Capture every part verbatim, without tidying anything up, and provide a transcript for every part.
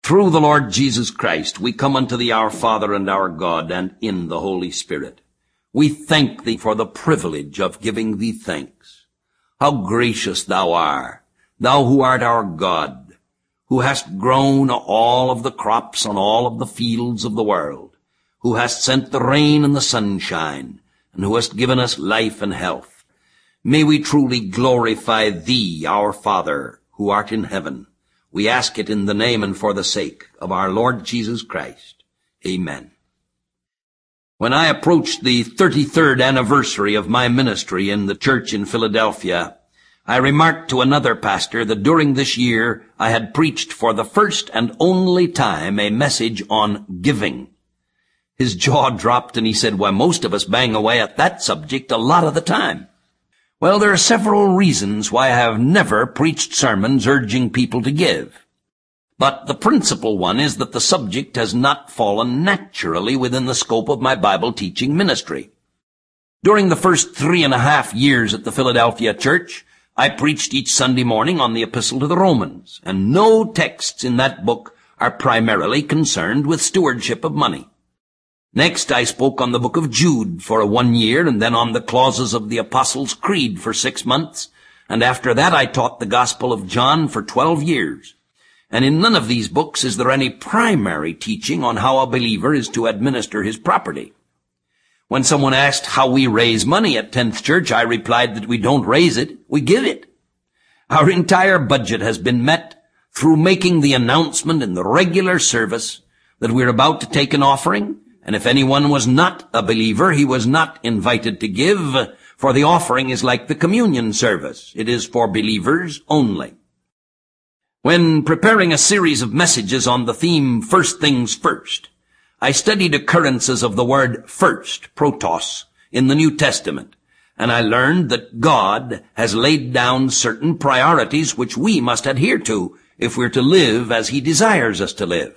Through the Lord Jesus Christ, we come unto thee, our Father and our God, and in the Holy Spirit. We thank thee for the privilege of giving thee thanks. How gracious thou art, thou who art our God, who hast grown all of the crops on all of the fields of the world, who hast sent the rain and the sunshine, and who hast given us life and health. May we truly glorify thee, our Father, who art in heaven. We ask it in the name and for the sake of our Lord Jesus Christ. Amen. When I approached the thirty-third anniversary of my ministry in the church in Philadelphia, I remarked to another pastor that during this year I had preached for the first and only time a message on giving. His jaw dropped and he said, "Why, most of us bang away at that subject a lot of the time." Well, there are several reasons why I have never preached sermons urging people to give. But the principal one is that the subject has not fallen naturally within the scope of my Bible teaching ministry. During the first three and a half years at the Philadelphia church, I preached each Sunday morning on the Epistle to the Romans, and no texts in that book are primarily concerned with stewardship of money. Next, I spoke on the book of Jude for one year, and then on the clauses of the Apostles' Creed for six months, and after that I taught the Gospel of John for twelve years. And in none of these books is there any primary teaching on how a believer is to administer his property. When someone asked how we raise money at tenth Church, I replied that we don't raise it, we give it. Our entire budget has been met through making the announcement in the regular service that we're about to take an offering, and if anyone was not a believer, he was not invited to give, for the offering is like the communion service. It is for believers only. When preparing a series of messages on the theme First Things First, I studied occurrences of the word first, protos, in the New Testament, and I learned that God has laid down certain priorities which we must adhere to if we're to live as he desires us to live.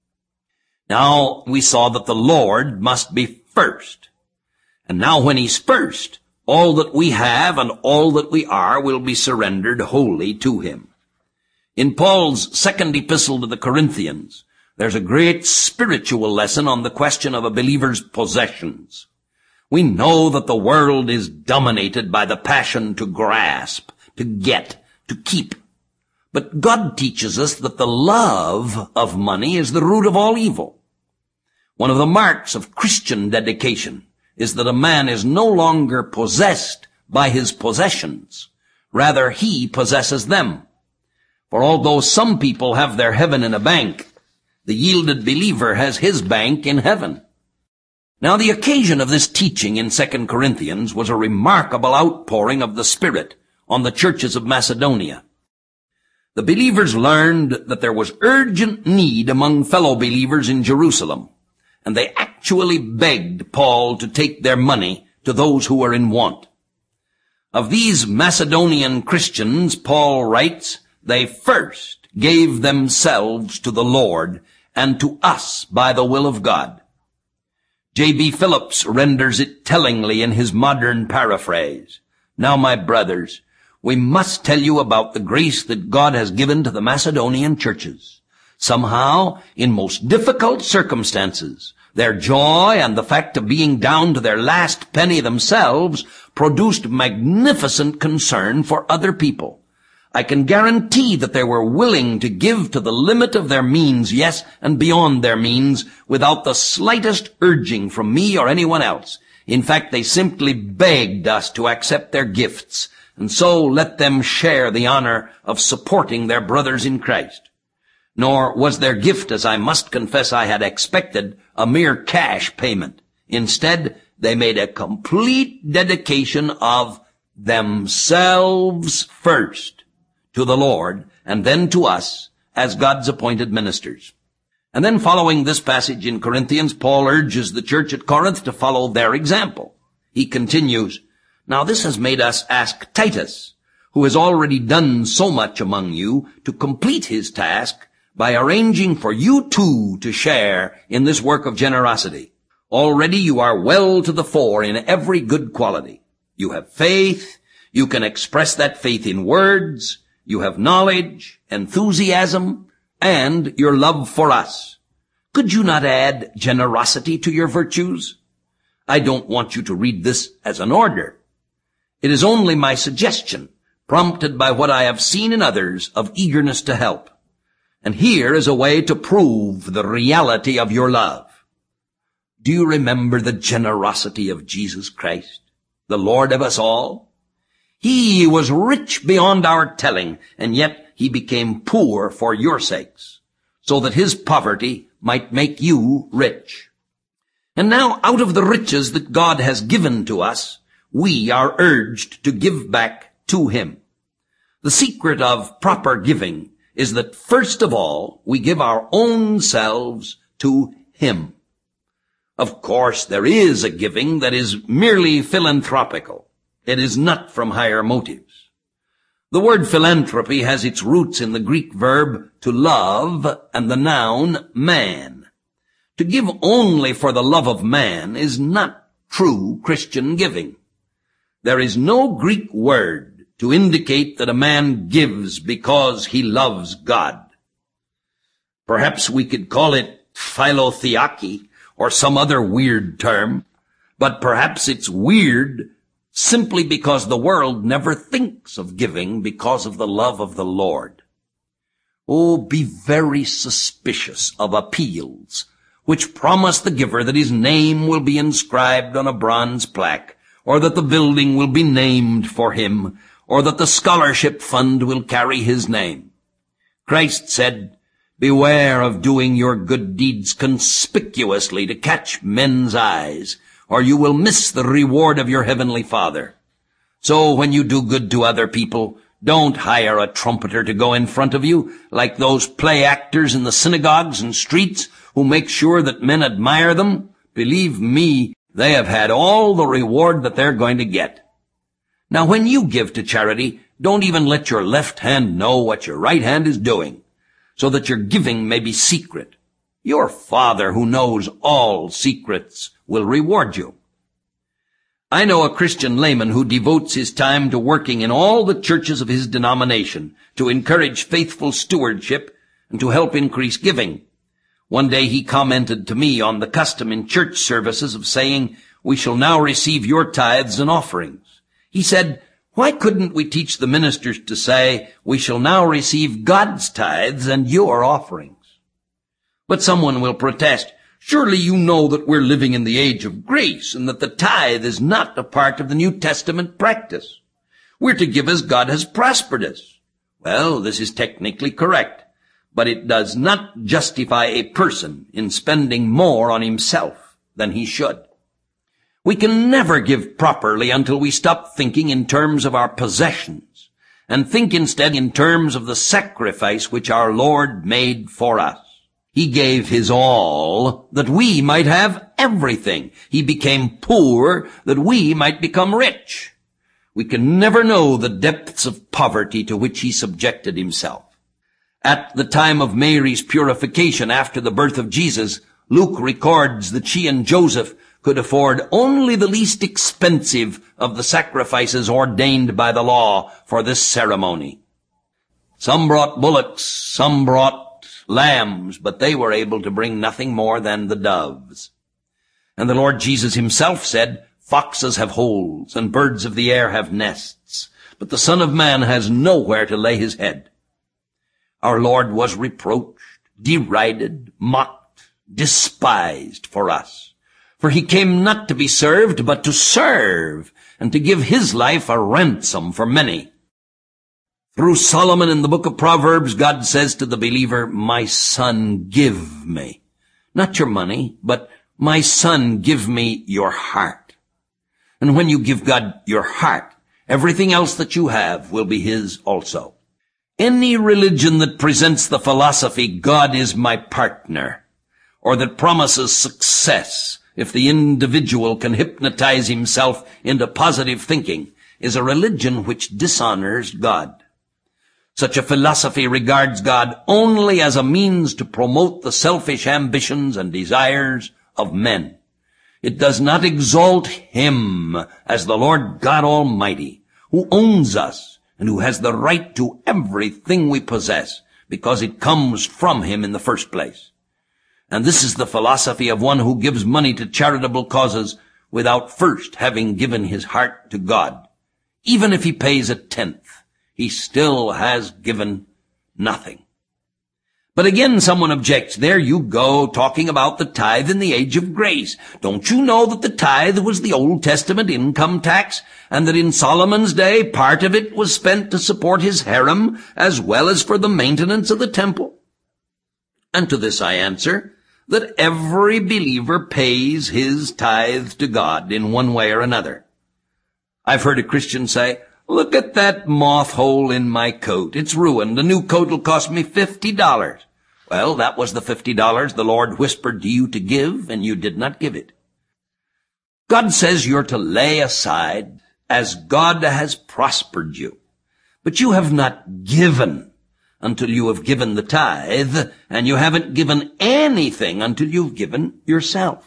Now, we saw that the Lord must be first. And now when he's first, all that we have and all that we are will be surrendered wholly to him. In Paul's second epistle to the Corinthians, there's a great spiritual lesson on the question of a believer's possessions. We know that the world is dominated by the passion to grasp, to get, to keep. But God teaches us that the love of money is the root of all evil. One of the marks of Christian dedication is that a man is no longer possessed by his possessions. Rather, he possesses them. For although some people have their heaven in a bank, the yielded believer has his bank in heaven. Now, the occasion of this teaching in Second Corinthians was a remarkable outpouring of the Spirit on the churches of Macedonia. The believers learned that there was urgent need among fellow believers in Jerusalem, and they actually begged Paul to take their money to those who were in want. Of these Macedonian Christians, Paul writes, they first gave themselves to the Lord and to us by the will of God. J B Phillips renders it tellingly in his modern paraphrase. Now, my brothers, we must tell you about the grace that God has given to the Macedonian churches. Somehow, in most difficult circumstances, their joy and the fact of being down to their last penny themselves produced magnificent concern for other people. I can guarantee that they were willing to give to the limit of their means, yes, and beyond their means, without the slightest urging from me or anyone else. In fact, they simply begged us to accept their gifts, and so let them share the honor of supporting their brothers in Christ. Nor was their gift, as I must confess I had expected, a mere cash payment. Instead, they made a complete dedication of themselves first to the Lord, and then to us as God's appointed ministers. And then following this passage in Corinthians, Paul urges the church at Corinth to follow their example. He continues, "Now this has made us ask Titus, who has already done so much among you, to complete his task by arranging for you too to share in this work of generosity. Already you are well to the fore in every good quality. You have faith. You can express that faith in words. You have knowledge, enthusiasm, and your love for us. Could you not add generosity to your virtues? I don't want you to read this as an order. It is only my suggestion, prompted by what I have seen in others of eagerness to help. And here is a way to prove the reality of your love. Do you remember the generosity of Jesus Christ, the Lord of us all? He was rich beyond our telling, and yet he became poor for your sakes, so that his poverty might make you rich. And now, out of the riches that God has given to us, we are urged to give back to him. The secret of proper giving is that first of all, we give our own selves to him. Of course, there is a giving that is merely philanthropical. It is not from higher motives. The word philanthropy has its roots in the Greek verb to love and the noun man. To give only for the love of man is not true Christian giving. There is no Greek word to indicate that a man gives because he loves God. Perhaps we could call it philotheaki or some other weird term, but perhaps it's weird simply because the world never thinks of giving because of the love of the Lord. Oh, be very suspicious of appeals which promise the giver that his name will be inscribed on a bronze plaque, or that the building will be named for him, or that the scholarship fund will carry his name. Christ said, "Beware of doing your good deeds conspicuously to catch men's eyes, or you will miss the reward of your heavenly Father." So when you do good to other people, don't hire a trumpeter to go in front of you like those play actors in the synagogues and streets who make sure that men admire them. Believe me, they have had all the reward that they're going to get. Now, when you give to charity, don't even let your left hand know what your right hand is doing, so that your giving may be secret. Your Father, who knows all secrets, will reward you. I know a Christian layman who devotes his time to working in all the churches of his denomination to encourage faithful stewardship and to help increase giving. One day he commented to me on the custom in church services of saying, "We shall now receive your tithes and offerings." He said, "Why couldn't we teach the ministers to say, 'We shall now receive God's tithes and your offerings'?" But someone will protest, "Surely you know that we're living in the age of grace and that the tithe is not a part of the New Testament practice. We're to give as God has prospered us." Well, this is technically correct, but it does not justify a person in spending more on himself than he should. We can never give properly until we stop thinking in terms of our possessions and think instead in terms of the sacrifice which our Lord made for us. He gave his all that we might have everything. He became poor that we might become rich. We can never know the depths of poverty to which he subjected himself. At the time of Mary's purification after the birth of Jesus, Luke records that she and Joseph could afford only the least expensive of the sacrifices ordained by the law for this ceremony. Some brought bullocks, some brought lambs, but they were able to bring nothing more than the doves. And the Lord Jesus himself said, "Foxes have holes, and birds of the air have nests, but the Son of Man has nowhere to lay his head." Our Lord was reproached, derided, mocked, despised for us. For he came not to be served, but to serve, and to give his life a ransom for many. Through Solomon in the book of Proverbs, God says to the believer, "My son, give me," not your money, but "My son, give me your heart." And when you give God your heart, everything else that you have will be his also. Any religion that presents the philosophy, "God is my partner," or that promises success if the individual can hypnotize himself into positive thinking, is a religion which dishonors God. Such a philosophy regards God only as a means to promote the selfish ambitions and desires of men. It does not exalt him as the Lord God Almighty, who owns us and who has the right to everything we possess, because it comes from him in the first place. And this is the philosophy of one who gives money to charitable causes without first having given his heart to God. Even if he pays a tenth, he still has given nothing. But again, someone objects, there you go, talking about the tithe in the age of grace. Don't you know that the tithe was the Old Testament income tax, and that in Solomon's day part of it was spent to support his harem, as well as for the maintenance of the temple? And to this I answer, that every believer pays his tithe to God in one way or another. I've heard a Christian say, look at that moth hole in my coat. It's ruined. The new coat will cost me fifty dollars. Well, that was the fifty dollars the Lord whispered to you to give, and you did not give it. God says you're to lay aside as God has prospered you. But you have not given until you have given the tithe, and you haven't given anything until you've given yourself.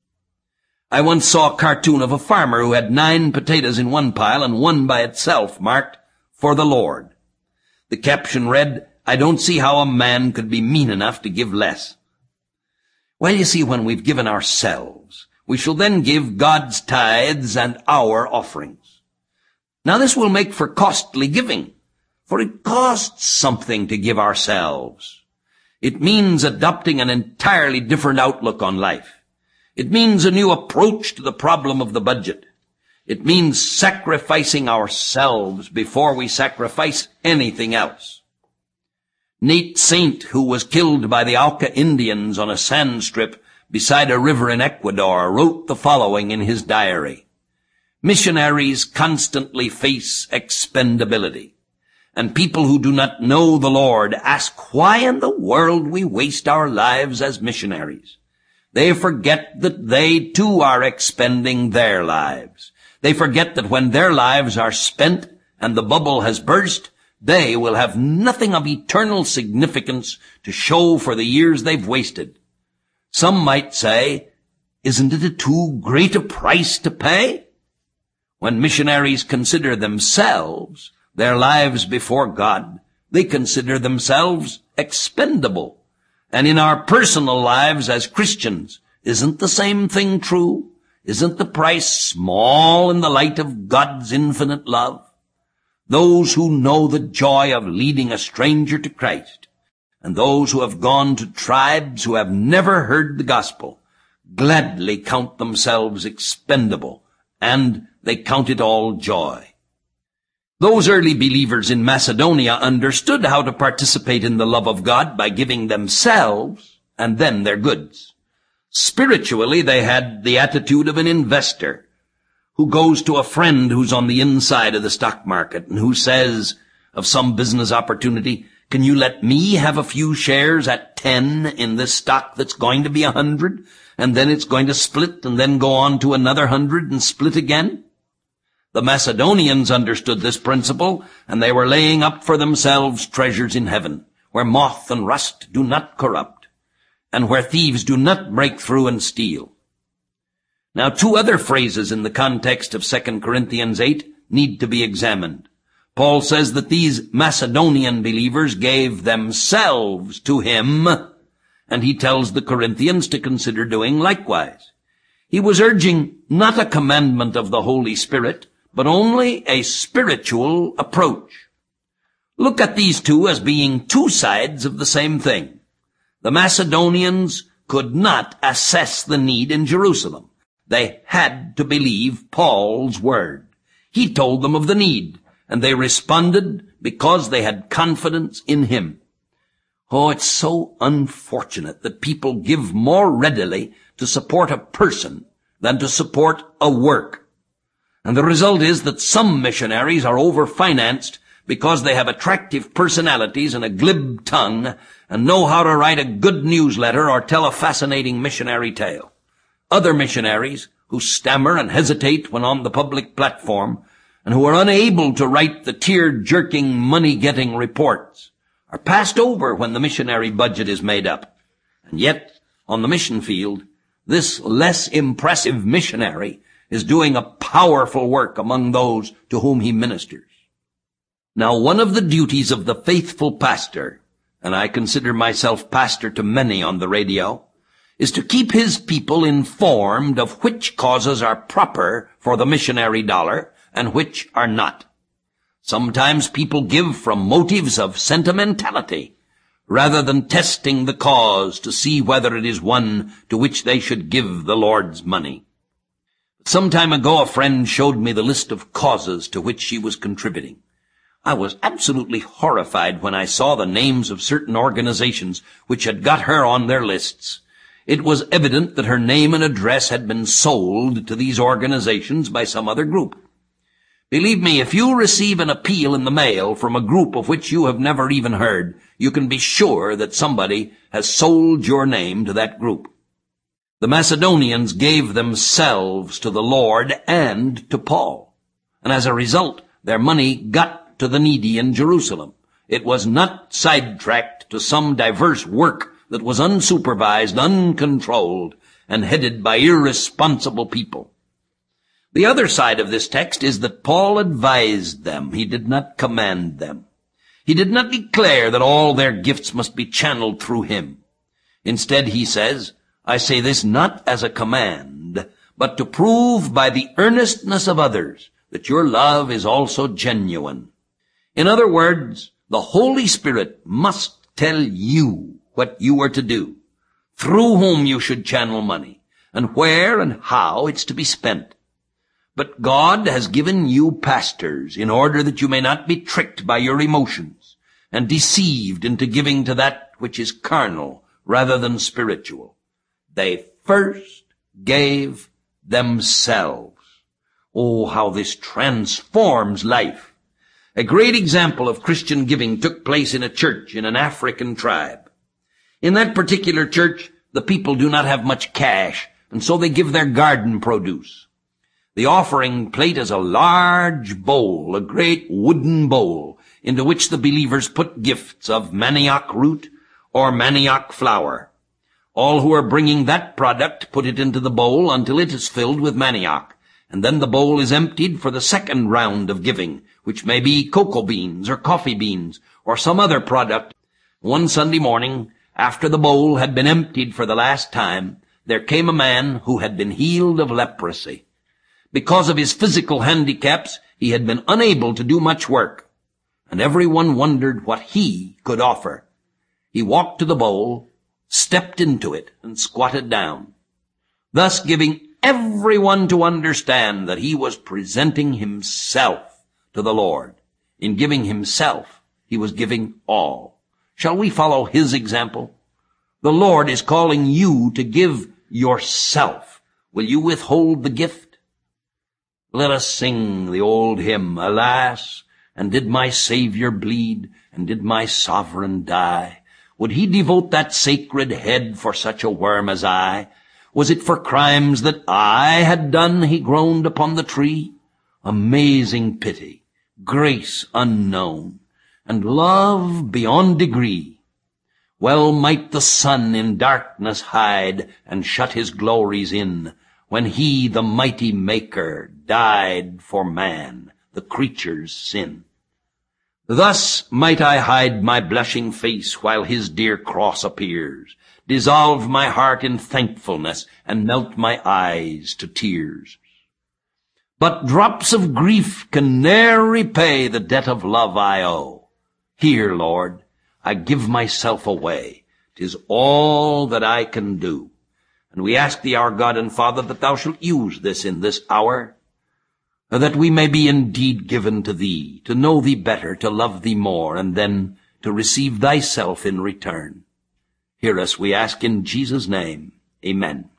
I once saw a cartoon of a farmer who had nine potatoes in one pile and one by itself marked, "For the Lord." The caption read, "I don't see how a man could be mean enough to give less." Well, you see, when we've given ourselves, we shall then give God's tithes and our offerings. Now this will make for costly giving, for it costs something to give ourselves. It means adopting an entirely different outlook on life. It means a new approach to the problem of the budget. It means sacrificing ourselves before we sacrifice anything else. Nate Saint, who was killed by the Auca Indians on a sand strip beside a river in Ecuador, wrote the following in his diary. Missionaries constantly face expendability, and people who do not know the Lord ask why in the world we waste our lives as missionaries. They forget that they too are expending their lives. They forget that when their lives are spent and the bubble has burst, they will have nothing of eternal significance to show for the years they've wasted. Some might say, isn't it a too great a price to pay? When missionaries consider themselves, their lives before God, they consider themselves expendable. And in our personal lives as Christians, isn't the same thing true? Isn't the price small in the light of God's infinite love? Those who know the joy of leading a stranger to Christ, and those who have gone to tribes who have never heard the gospel, gladly count themselves expendable, and they count it all joy. Those early believers in Macedonia understood how to participate in the love of God by giving themselves and then their goods. Spiritually, they had the attitude of an investor who goes to a friend who's on the inside of the stock market and who says of some business opportunity, can you let me have a few shares at ten in this stock that's going to be a hundred, and then it's going to split and then go on to another hundred and split again? The Macedonians understood this principle, and they were laying up for themselves treasures in heaven, where moth and rust do not corrupt, and where thieves do not break through and steal. Now, two other phrases in the context of Second Corinthians eight need to be examined. Paul says that these Macedonian believers gave themselves to him, and he tells the Corinthians to consider doing likewise. He was urging not a commandment of the Holy Spirit, but only a spiritual approach. Look at these two as being two sides of the same thing. The Macedonians could not assess the need in Jerusalem. They had to believe Paul's word. He told them of the need, and they responded because they had confidence in him. Oh, it's so unfortunate that people give more readily to support a person than to support a work. And the result is that some missionaries are overfinanced because they have attractive personalities and a glib tongue and know how to write a good newsletter or tell a fascinating missionary tale. Other missionaries who stammer and hesitate when on the public platform and who are unable to write the tear-jerking, money-getting reports are passed over when the missionary budget is made up. And yet, on the mission field, this less impressive missionary is doing a powerful work among those to whom he ministers. Now, one of the duties of the faithful pastor, and I consider myself pastor to many on the radio, is to keep his people informed of which causes are proper for the missionary dollar and which are not. Sometimes people give from motives of sentimentality, rather than testing the cause to see whether it is one to which they should give the Lord's money. Some time ago, a friend showed me the list of causes to which she was contributing. I was absolutely horrified when I saw the names of certain organizations which had got her on their lists. It was evident that her name and address had been sold to these organizations by some other group. Believe me, if you receive an appeal in the mail from a group of which you have never even heard, you can be sure that somebody has sold your name to that group. The Macedonians gave themselves to the Lord and to Paul, and as a result, their money got to the needy in Jerusalem. It was not sidetracked to some diverse work that was unsupervised, uncontrolled, and headed by irresponsible people. The other side of this text is that Paul advised them. He did not command them. He did not declare that all their gifts must be channeled through him. Instead, he says, I say this not as a command, but to prove by the earnestness of others that your love is also genuine. In other words, the Holy Spirit must tell you what you are to do, through whom you should channel money, and where and how it's to be spent. But God has given you pastors in order that you may not be tricked by your emotions and deceived into giving to that which is carnal rather than spiritual. They first gave themselves. Oh, how this transforms life. A great example of Christian giving took place in a church in an African tribe. In that particular church, the people do not have much cash, and so they give their garden produce. The offering plate is a large bowl, a great wooden bowl, into which the believers put gifts of manioc root or manioc flour. All who are bringing that product put it into the bowl until it is filled with manioc, and then the bowl is emptied for the second round of giving, which may be cocoa beans or coffee beans or some other product. One Sunday morning, after the bowl had been emptied for the last time, there came a man who had been healed of leprosy. Because of his physical handicaps, he had been unable to do much work, and everyone wondered what he could offer. He walked to the bowl, stepped into it, and squatted down, thus giving everyone to understand that he was presenting himself to the Lord. In giving himself, he was giving all. Shall we follow his example? The Lord is calling you to give yourself. Will you withhold the gift? Let us sing the old hymn, Alas, and did my Savior bleed, and did my Sovereign die? Would he devote that sacred head for such a worm as I? Was it for crimes that I had done he groaned upon the tree? Amazing pity, grace unknown, and love beyond degree. Well might the sun in darkness hide and shut his glories in, when he, the mighty Maker, died for man, the creature's sin. Thus might I hide my blushing face while his dear cross appears, dissolve my heart in thankfulness, and melt my eyes to tears. But drops of grief can ne'er repay the debt of love I owe. Here, Lord, I give myself away. 'Tis all that I can do. And we ask thee, our God and Father, that thou shalt use this in this hour, that we may be indeed given to thee, to know thee better, to love thee more, and then to receive thyself in return. Hear us, we ask in Jesus' name. Amen.